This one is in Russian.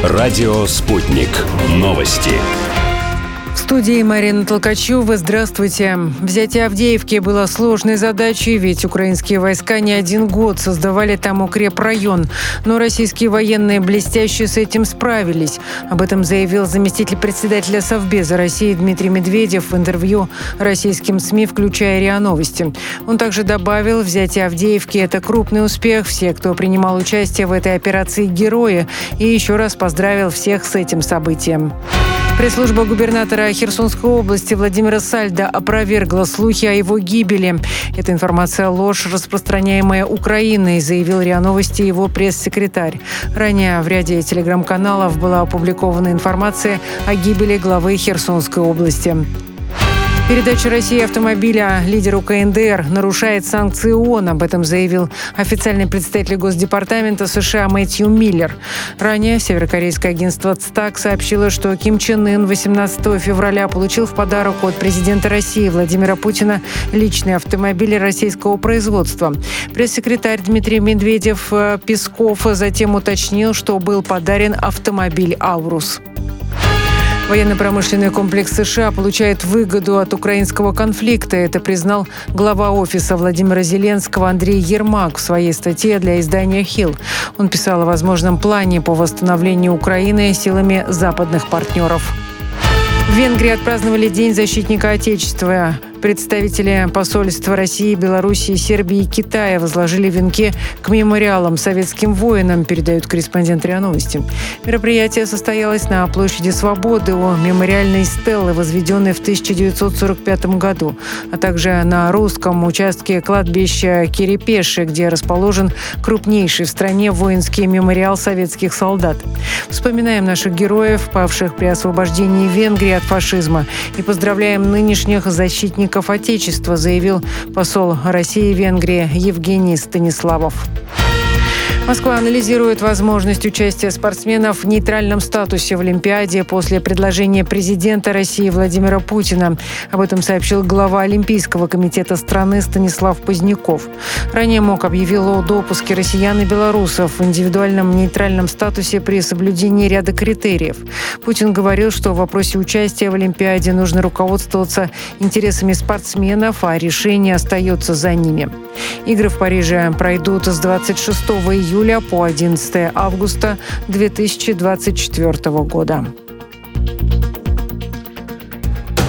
Радио «Спутник». Новости. В студии Марина Толкачева. Здравствуйте. Взятие Авдеевки было сложной задачей, ведь украинские войска не один год создавали там укрепрайон. Но российские военные блестяще с этим справились. Об этом заявил заместитель председателя Совбеза России Дмитрий Медведев в интервью российским СМИ, включая РИА Новости. Он также добавил, взятие Авдеевки – это крупный успех. Все, кто принимал участие в этой операции, герои. И еще раз поздравил всех с этим событием. Пресс-служба губернатора Херсонской области Владимира Сальдо опровергла слухи о его гибели. Эта информация – ложь, распространяемая Украиной, заявил РИА Новости его пресс-секретарь. Ранее в ряде телеграм-каналов была опубликована информация о гибели главы Херсонской области. Передача России автомобиля лидеру КНДР нарушает санкции ООН. Об этом заявил официальный представитель Госдепартамента США Мэтью Миллер. Ранее северокорейское агентство ЦТАК сообщило, что Ким Чен Ын 18 февраля получил в подарок от президента России Владимира Путина личный автомобиль российского производства. Пресс-секретарь Дмитрий Медведев Песков затем уточнил, что был подарен автомобиль «Аурус». Военно-промышленный комплекс США получает выгоду от украинского конфликта. Это признал глава офиса Владимира Зеленского Андрей Ермак в своей статье для издания «Хилл». Он писал о возможном плане по восстановлению Украины силами западных партнеров. В Венгрии отпраздновали День защитника Отечества. Представители посольств России, Белоруссии, Сербии и Китая возложили венки к мемориалам советским воинам, передают корреспондент РИА Новости. Мероприятие состоялось на площади Свободы у мемориальной стелы, возведенной в 1945 году, а также на русском участке кладбища Кирипеши, где расположен крупнейший в стране воинский мемориал советских солдат. Вспоминаем наших героев, павших при освобождении Венгрии от фашизма, и поздравляем нынешних защитников Отечества, заявил посол России в Венгрии Евгений Станиславов. Москва анализирует возможность участия спортсменов в нейтральном статусе в Олимпиаде после предложения президента России Владимира Путина. Об этом сообщил глава Олимпийского комитета страны Станислав Поздняков. Ранее МОК объявил о допуске россиян и белорусов в индивидуальном нейтральном статусе при соблюдении ряда критериев. Путин говорил, что в вопросе участия в Олимпиаде нужно руководствоваться интересами спортсменов, а решение остается за ними. Игры в Париже пройдут с 26 июля по 11 августа 2024 года.